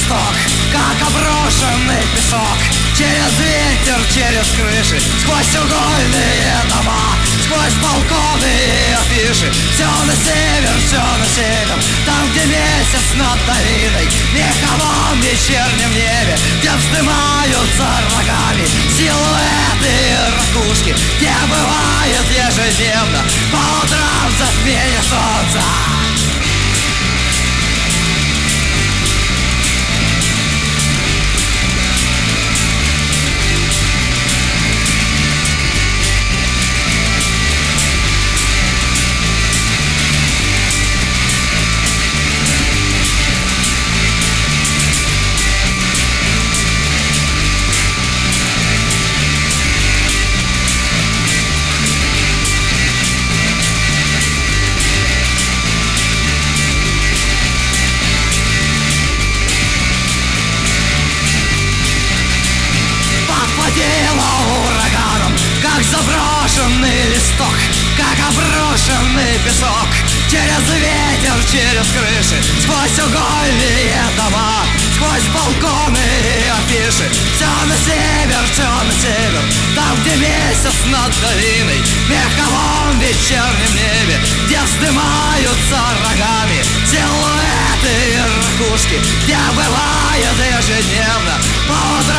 листок, как оброшенный песок. Через ветер, через крыши, сквозь угольные дома, сквозь балконы и афиши. Все на север, там, где месяц над долиной, в меховом вечернем небе, где вздымаются рогами силуэты и ракушки, где бывает ежедневно по утрам затмение солнца. Ураганом, как заброшенный листок, как оброшенный песок. Через ветер, через крыши, сквозь угольные дома, сквозь балконы и афиши. Все на север, там, где месяц над долиной, в меховом вечернем небе, где вздымаются рогами силуэты и ракушки, где бывает ежедневно по утрам